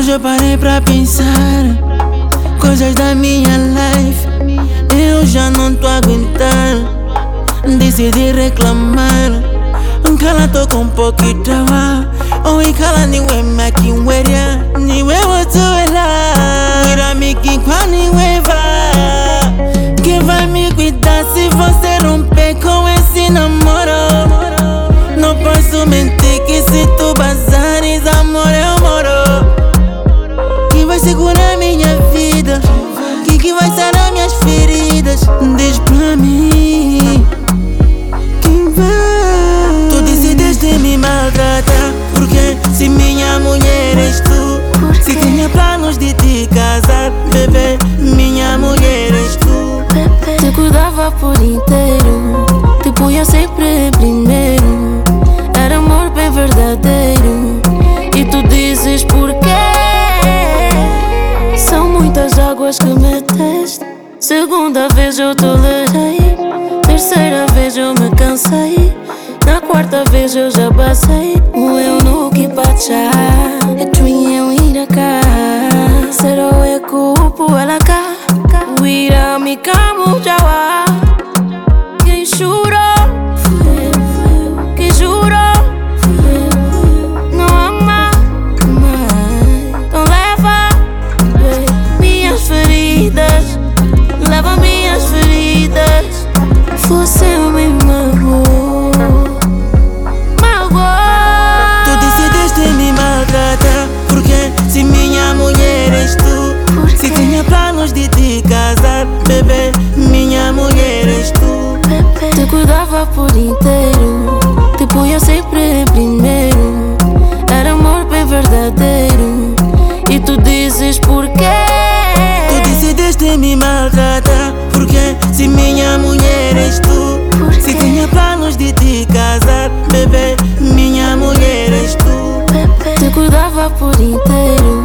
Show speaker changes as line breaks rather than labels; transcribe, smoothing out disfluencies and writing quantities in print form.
Hoje eu parei pra pensar coisas da minha life. Eu já não tô aguentando, decidi reclamar. Cala tô com pouquinho oi cala niwe maki weria niwe wotuela Mira miki kwa niwe va. Quem vai me cuidar se você romper com esse namoro? Não posso mentir que se tu bazares, amor eu moro. Quem vai segurar minha vida? Que vai sarar minhas feridas? Diz pra mim. Quem vai? Tu decidiste me maltratar, porque se minha mulher és tu. Se tinha planos de te casar, bebê, minha mulher és tu.
Te cuidava por inteiro, te punha sempre em primeiro. Era amor bem verdadeiro, e tu dizes porquê. São muitas águas que meteste. Segunda vez eu tolerei, terceira vez eu me cansei, na quarta vez eu já passei. O eu no que pacha é twin eu ir cá. Será eu culpo ela cá. O ira me camo já vá. Quem chorou foi eu. Quem jurou foi eu. Não ama mais. Então leva minhas feridas, leva minhas feridas. Você me magoou.
Tu decidiste me maltratar, porque se minha mulher és tu. Se tinha planos de te casar, bebê, minha mulher és tu.
Te cuidava por inteiro, te punha sempre em primeiro. Era amor bem verdadeiro, e tu dizes porquê.
Tu decidiste me maltratar, porque se minha mulher és tu. Se tinha planos de te casar, bebê, minha mulher és tu.
Te cuidava por inteiro,